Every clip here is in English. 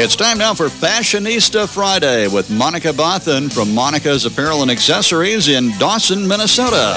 It's time now for Fashionista Friday with Monica Bothan from Monica's Apparel and Accessories in Dawson, Minnesota.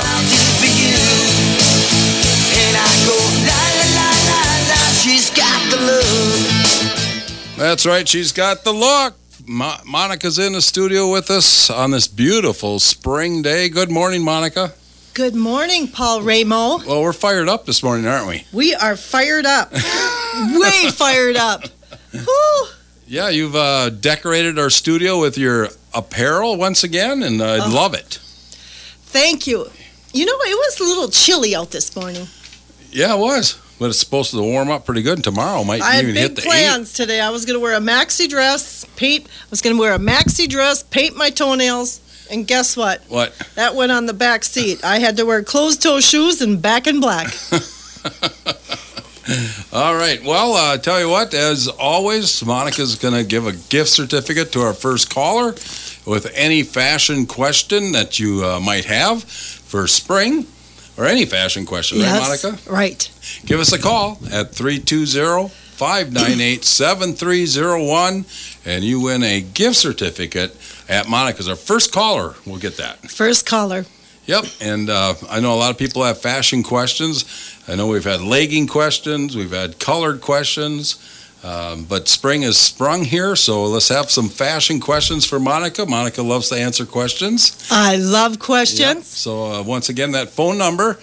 That's right, she's got the look. Monica's in the studio with us on this beautiful spring day. Good morning, Monica. Good morning, Paul Ramo. Well, we're fired up this morning, aren't we? We are fired up. Way fired up. Woo. Yeah, you've decorated our studio with your apparel once again, and I love it. Thank you. You know, it was a little chilly out this morning. Yeah, it was. But it's supposed to warm up pretty good. Tomorrow might even hit the 8. I had big plans today. I was going to wear a maxi dress, paint my toenails, and guess what? What? That went on the back seat. I had to wear closed-toe shoes and back in black. All right. Well, tell you what, as always, Monica's going to give a gift certificate to our first caller with any fashion question that you might have for spring, or any fashion question, yes, right, Monica? Right. Give us a call at 320-598-7301, and you win a gift certificate at Monica's. Our first caller will get that. First caller. Yep, and I know a lot of people have fashion questions. I know we've had legging questions, we've had colored questions, but spring has sprung here, so let's have some fashion questions for Monica. Monica loves to answer questions. I love questions. Yep. So once again, that phone number,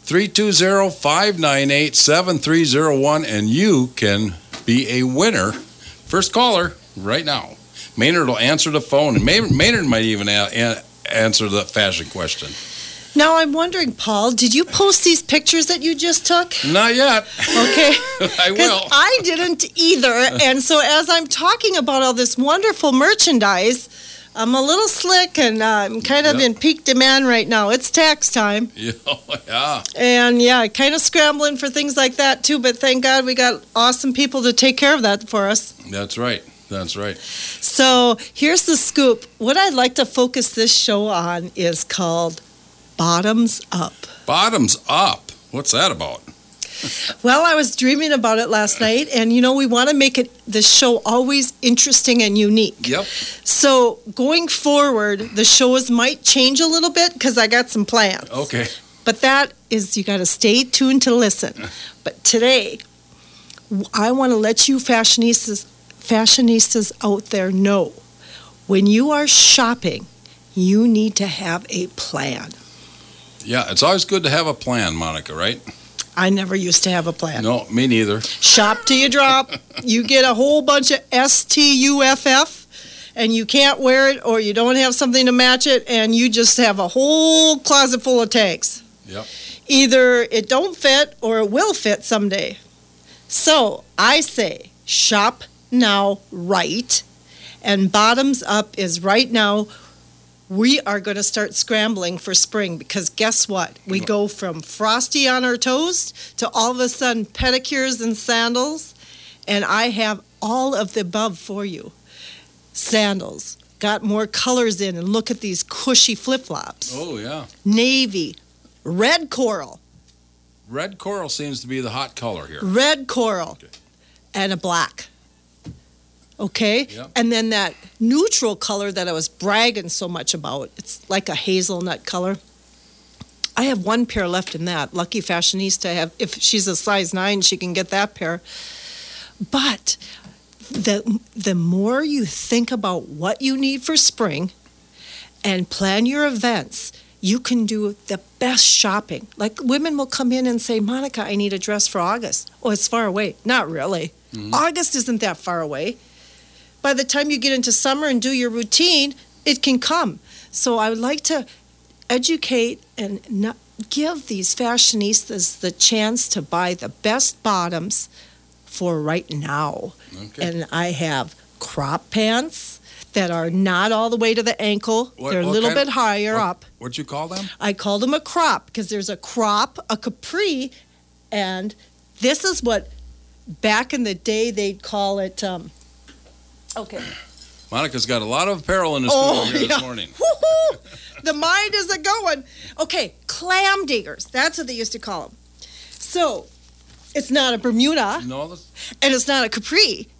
320-598-7301, and you can be a winner. First caller right now. Maynard will answer the phone, and Maynard might even answer the fashion question. Now, I'm wondering, Paul, did you post these pictures that you just took? Not yet. Okay. I will. Because I didn't either. And so as I'm talking about all this wonderful merchandise, I'm a little slick and I'm kind of in peak demand right now. It's tax time. Yeah. And yeah, kind of scrambling for things like that too. But thank God we got awesome people to take care of that for us. That's right. That's right. So here's the scoop. What I'd like to focus this show on is called Bottoms Up. Bottoms Up? What's that about? Well, I was dreaming about it last night, and you know, we want to make this show always interesting and unique. Yep. So going forward, the shows might change a little bit because I got some plans. Okay. But that is, you got to stay tuned to listen. But today, I want to let you fashionistas out there know, when you are shopping, you need to have a plan. Yeah, it's always good to have a plan, Monica, right? I never used to have a plan. No, me neither. Shop till you drop. You get a whole bunch of STUFF, and you can't wear it, or you don't have something to match it, and you just have a whole closet full of tags. Yep. Either it don't fit, or it will fit someday. So I say, shop now right, and Bottoms Up is right now. We are going to start scrambling for spring because guess what? We go from frosty on our toes to all of a sudden pedicures and sandals, and I have all of the above for you. Sandals, got more colors in, and look at these cushy flip-flops. Oh, yeah. Navy, red coral. Red coral seems to be the hot color here. Red coral, okay. And a black. Okay? Yep. And then that neutral color that I was bragging so much about, it's like a hazelnut color. I have one pair left in that. Lucky fashionista, if she's a size 9, she can get that pair. But the more you think about what you need for spring and plan your events, you can do the best shopping. Like women will come in and say, Monica, I need a dress for August. Oh, it's far away. Not really. Mm-hmm. August isn't that far away. By the time you get into summer and do your routine, it can come. So I would like to educate and not give these fashionistas the chance to buy the best bottoms for right now. Okay. And I have crop pants that are not all the way to the ankle. They're a little bit higher up. What'd you call them? I call them a crop because there's a crop, a capri, and this is what back in the day they'd call it. Okay. Monica's got a lot of apparel in the studio here this morning. Woo-hoo! The mind is a-going. Okay, clam diggers. That's what they used to call them. So, it's not a Bermuda, No, and it's not a capri.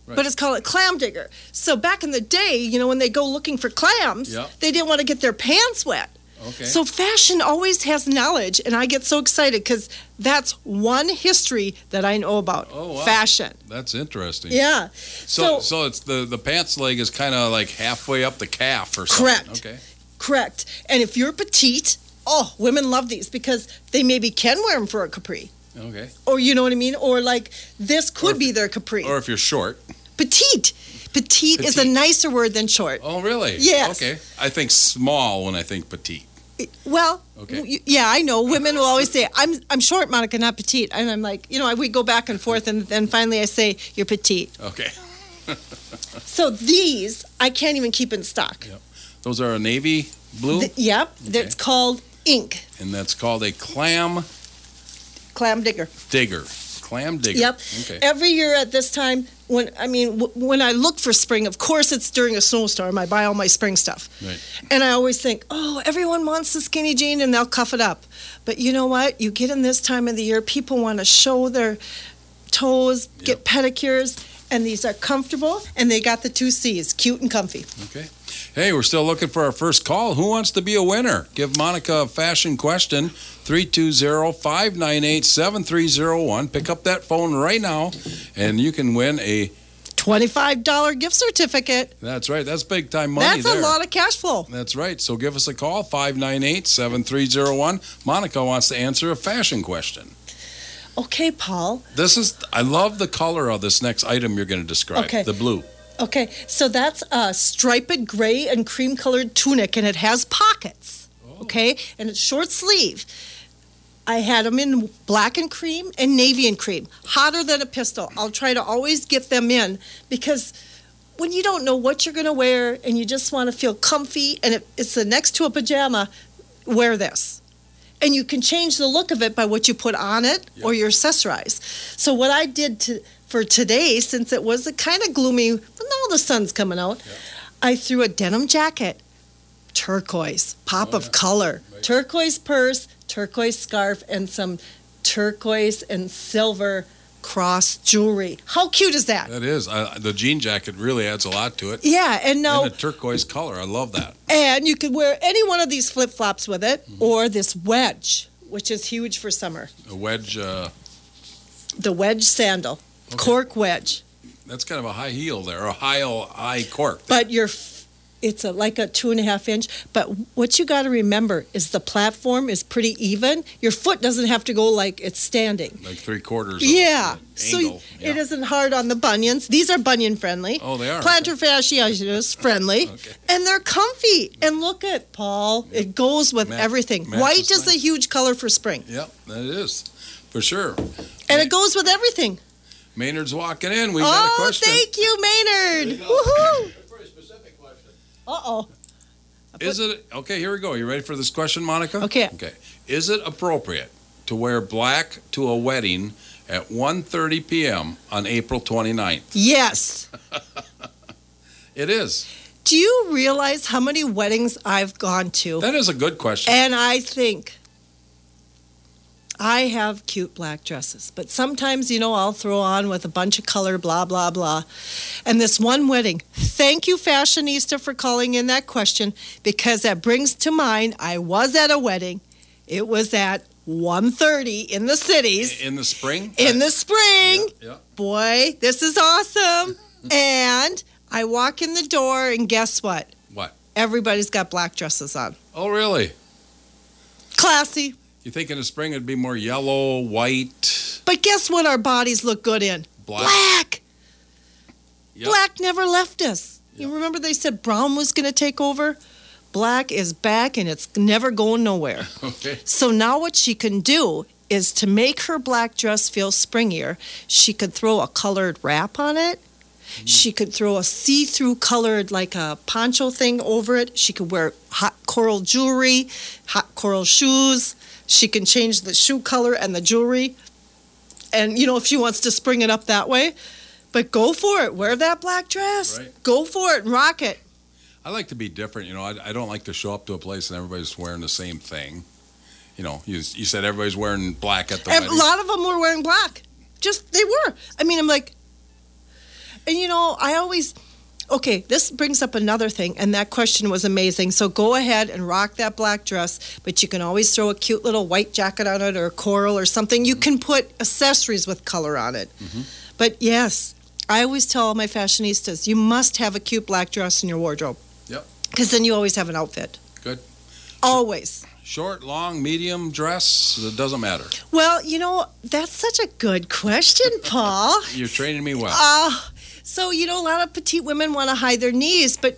Right. but it's called a clam digger. So back in the day, you know, when they go looking for clams, Yep. they didn't want to get their pants wet. Okay. So fashion always has knowledge, and I get so excited because that's one history that I know about. Oh, wow. Fashion. That's interesting. Yeah. So it's the pants leg is kind of like halfway up the calf or something. Correct. Okay. Correct. And if you're petite, women love these because they maybe can wear them for a capri. Okay. Or you know what I mean? Or like this Or could if- be their capri. Or if you're short. Petite. Petite is a Petite. nicer word than short. Oh, really? Yes. Okay. I think small when I think petite. Well, Okay. yeah, I know. Women will always say, I'm short, Monica, not petite. And I'm like, you know, we go back and forth, and then finally I say, you're petite. Okay. So these, I can't even keep in stock. Yep. Those are a navy blue, Yep, Okay. that's called ink, and that's called a clam clam digger. digger. Clam digger. Yep. Okay. Every year at this time, when I look for spring, of course it's during a snowstorm. I buy all my spring stuff. Right. And I always think, everyone wants the skinny jean and they'll cuff it up. But you know what? You get in this time of the year, people want to show their toes, get pedicures, and these are comfortable, and they got the 2 C's, cute and comfy. Okay. Hey, we're still looking for our first call. Who wants to be a winner? Give Monica a fashion question. 320-598-7301. Pick up that phone right now, and you can win a... $25 gift certificate. That's right. That's big time money. That's there. a lot of cash flow. That's right. So give us a call, 598-7301. Monica wants to answer a fashion question. Okay, Paul. I love the color of this next item you're going to describe. Okay. The blue. Okay, so that's a striped gray and cream colored tunic, and it has pockets. Okay, and it's short sleeve. I had them in black and cream and navy and cream, hotter than a pistol. I'll try to always get them in because when you don't know what you're going to wear and you just want to feel comfy and it's next to a pajama, wear this. And you can change the look of it by what you put on it or your accessorize. So what I did for today, since it was kind of gloomy, but now the sun's coming out, I threw a denim jacket, turquoise, pop of color, turquoise purse, turquoise scarf, and some turquoise and silver cross jewelry. How cute is that? That is. The jean jacket really adds a lot to it. Yeah, and now... And a turquoise color. I love that. And you could wear any one of these flip-flops with it, or this wedge, which is huge for summer. A wedge... The wedge sandal, cork wedge. That's kind of a high heel there, or a high cork. But it's like a 2.5 inch. But what you got to remember is the platform is pretty even. Your foot doesn't have to go like it's standing. Like 3/4. Yeah. Angle. So it isn't hard on the bunions. These are bunion friendly. Oh, they are. Plantar fasciitis friendly. Okay. And they're comfy. And look at Paul. It goes with everything. matches White is nice. a huge color for spring. Yep, that is. For sure. And it goes with everything. Maynard's walking in. We've got a question. Thank you, Maynard. Woohoo. Very specific question. Uh-oh. Is it... Okay, here we go. You ready for this question, Monica? Okay. Okay. Is it appropriate to wear black to a wedding at 1:30 p.m. on April 29th? Yes. It is. Do you realize how many weddings I've gone to? That is a good question. And I think I have cute black dresses, but sometimes, I'll throw on with a bunch of color, blah, blah, blah. And this one wedding, thank you, Fashionista, for calling in that question, because that brings to mind, I was at a wedding. It was at 1:30 in the cities. In the spring? In the spring. Yeah. Boy, this is awesome. And I walk in the door, and guess what? What? Everybody's got black dresses on. Oh, really? Classy. You think in the spring it'd be more yellow, white, But guess what our bodies look good in? black? Black. Yep. Black never left us. You remember they said brown was going to take over? Black is back, and it's never going nowhere. Okay. So now what she can do is to make her black dress feel springier, she could throw a colored wrap on it. She could throw a see-through colored, like a poncho thing over it. She could wear hot coral jewelry, hot coral shoes. She can change the shoe color and the jewelry. And, if she wants to spring it up that way. But go for it. Wear that black dress. Right. Go for it and rock it. I like to be different. I don't like to show up to a place and everybody's wearing the same thing. You said everybody's wearing black at the And wedding. a lot of them were wearing black. They were. I'm like, And okay, this brings up another thing, and that question was amazing. So go ahead and rock that black dress, but you can always throw a cute little white jacket on it or a coral or something. You can put accessories with color on it. But yes, I always tell all my fashionistas, you must have a cute black dress in your wardrobe. Yep. Because then you always have an outfit. Good. Always. Short, long, medium dress, it doesn't matter. Well, that's such a good question, Paul. You're training me well. So, a lot of petite women want to hide their knees, but,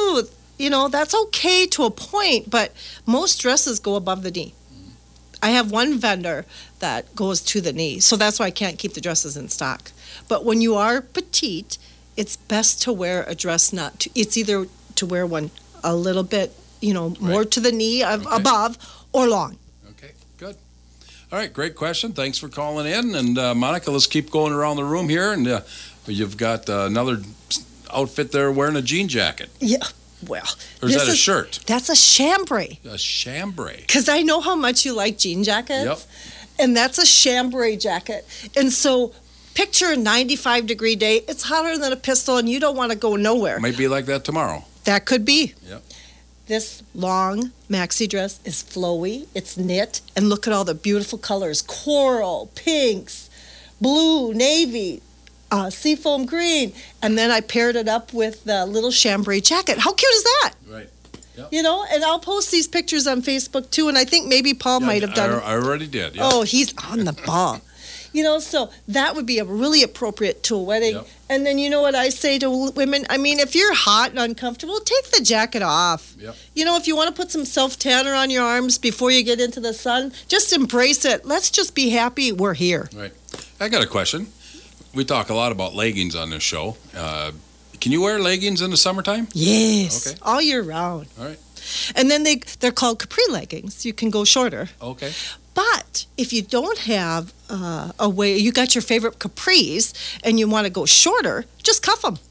that's okay to a point, but most dresses go above the knee. I have one vendor that goes to the knee, so that's why I can't keep the dresses in stock. But when you are petite, it's best to wear a dress it's either to wear one a little bit, more to the knee above or long. Okay, good. All right, great question. Thanks for calling in. And Monica, let's keep going around the room here. And you've got another outfit there wearing a jean jacket. Yeah, well. Or is that a shirt? That's a chambray. A chambray. Because I know how much you like jean jackets. Yep. And that's a chambray jacket. And so picture a 95-degree day. It's hotter than a pistol, and you don't want to go nowhere. Might be like that tomorrow. That could be. Yep. This long maxi dress is flowy, it's knit, and look at all the beautiful colors. Coral, pinks, blue, navy, seafoam green. And then I paired it up with the little chambray jacket. How cute is that? Right. Yep. And I'll post these pictures on Facebook too, and I think maybe Paul might have done it. I already did. Yep. Oh, he's on the ball. So that would be really appropriate to a wedding. Yep. And then you know what I say to women? I mean, if you're hot and uncomfortable, take the jacket off. Yep. If you want to put some self-tanner on your arms before you get into the sun, just embrace it. Let's just be happy we're here. Right. I got a question. We talk a lot about leggings on this show. Can you wear leggings in the summertime? Yes. Okay. All year round. All right. And then they're called capri leggings. You can go shorter. Okay. But if you don't have a way, you got your favorite capris and you want to go shorter, just cuff them.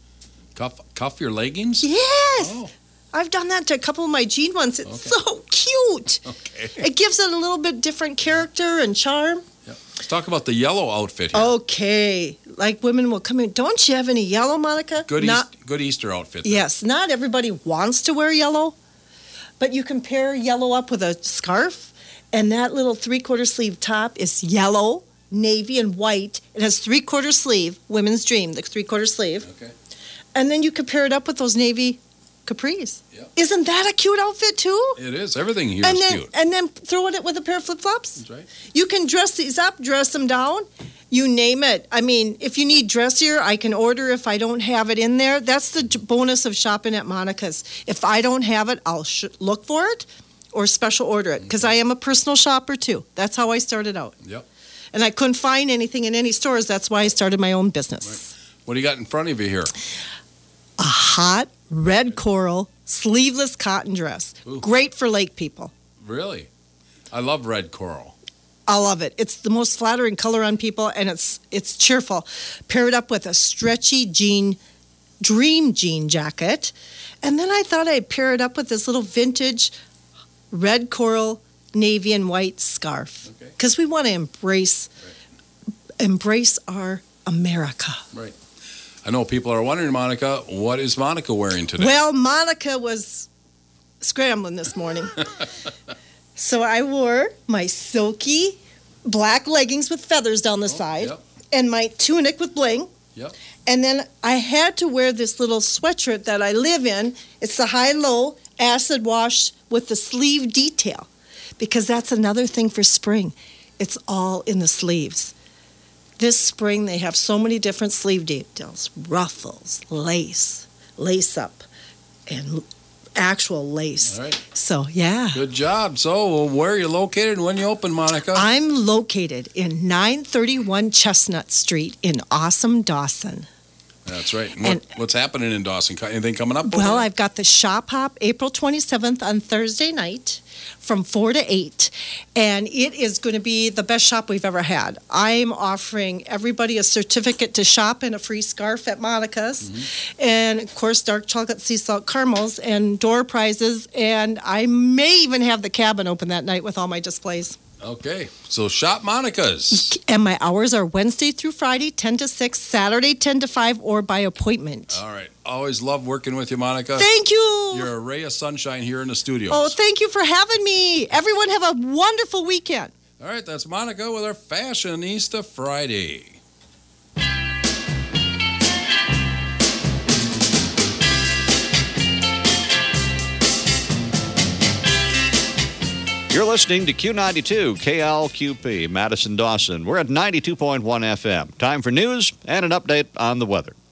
Cuff your leggings? Yes. Oh. I've done that to a couple of my jean ones. It's so cute. Okay. It gives it a little bit different character and charm. Yep. Let's talk about the yellow outfit here. Okay. Like women will come in. Don't you have any yellow, Monica? Good Easter outfit. Then. Yes. Not everybody wants to wear yellow, but you can pair yellow up with a scarf. And that little 3/4 sleeve top is yellow, navy, and white. It has 3/4 sleeve, women's dream, the 3/4 sleeve. Okay. And then you can pair it up with those navy capris. Yep. Isn't that a cute outfit too? It is. Everything here is cute. And then throw it with a pair of flip-flops. That's right. You can dress these up, dress them down. You name it. I mean, if you need dressier, I can order if I don't have it in there. That's the bonus of shopping at Monica's. If I don't have it, I'll look for it. Or special order it, because I am a personal shopper too. That's how I started out. Yep. And I couldn't find anything in any stores. That's why I started my own business. Right. What do you got in front of you here? A hot red coral sleeveless cotton dress. Ooh. Great for lake people. Really? I love red coral. I love it. It's the most flattering color on people, and it's cheerful. Pair it up with a stretchy dream jean jacket. And then I thought I'd pair it up with this little vintage red coral, navy, and white scarf. Because we want to embrace our America. Right. I know people are wondering, Monica, what is Monica wearing today? Well, Monica was scrambling this morning. So I wore my silky black leggings with feathers down the side and my tunic with bling. Yep. And then I had to wear this little sweatshirt that I live in. It's the high-low acid wash with the sleeve detail, because that's another thing for spring. It's all in the sleeves. This spring, they have so many different sleeve details: ruffles, lace up, and actual lace. All right. So, yeah. Good job. So, where are you located and when you open, Monica? I'm located in 931 Chestnut Street in awesome Dawson. That's right. And what's happening in Dawson? Anything coming up? Well, I've got the Shop Hop April 27th on Thursday night from 4 to 8. And it is going to be the best shop we've ever had. I'm offering everybody a certificate to shop and a free scarf at Monica's. Mm-hmm. And, of course, dark chocolate sea salt caramels and door prizes. And I may even have the cabin open that night with all my displays. Okay, so shop Monica's. And my hours are Wednesday through Friday, 10 to 6, Saturday, 10 to 5, or by appointment. All right. Always love working with you, Monica. Thank you. You're a ray of sunshine here in the studios. Oh, thank you for having me. Everyone have a wonderful weekend. All right, that's Monica with our Fashionista Friday. You're listening to Q92 KLQP, Madison Dawson. We're at 92.1 FM. Time for news and an update on the weather.